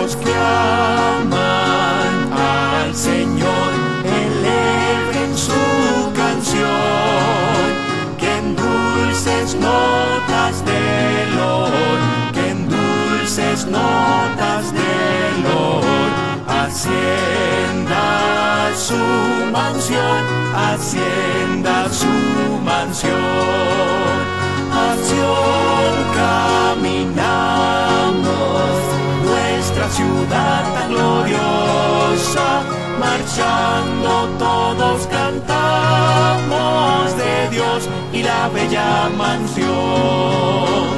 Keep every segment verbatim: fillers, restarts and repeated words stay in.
los que aman al Señor eleven su canción, que en dulces notas de loor, que en dulces notas de loor, hacienda su mansión, hacienda su mansión. A Sión caminamos, nuestra ciudad tan gloriosa, marchando todos cantamos de Dios y la bella mansión.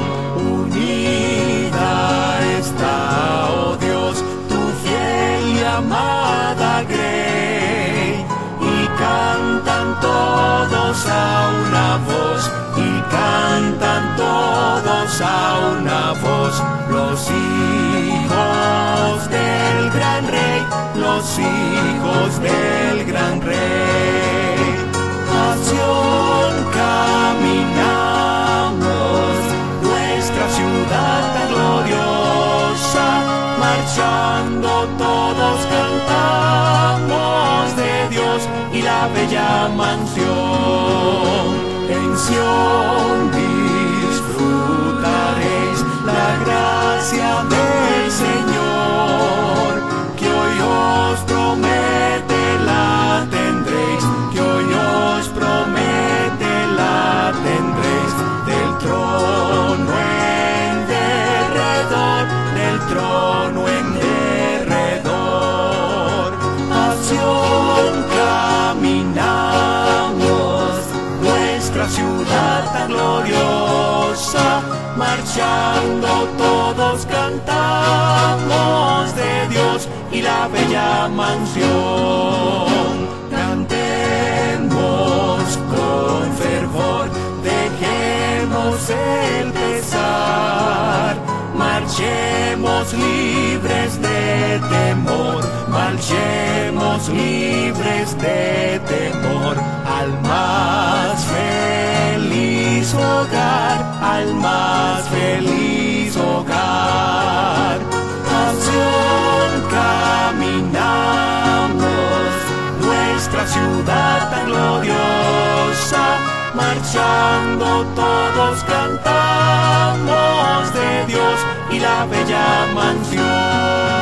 Unida está, oh Dios, tu fiel y amada grey, y cantan todos a una voz, y cantan todos a una voz, los hijos del gran rey, los hijos del gran rey. A Sión caminamos, nuestra ciudad tan gloriosa, marchando todos cantamos de Dios y la bella mansión. En Sión disfrutaréis la gracia del Señor, que hoy os promete la tendréis, que hoy os promete la tendréis, del trono en derredor, del trono en derredor. A Sión caminamos, nuestra ciudad tan gloriosa, marchando todos cantamos de Dios y la bella mansión. Cantemos con fervor, dejemos el pesar, marchemos libres de temor, marchemos libres de temor al más feliz hogar, al más feliz hogar. A Sión caminamos, nuestra ciudad tan gloriosa, marchando todos cantamos de Dios y la bella mansión.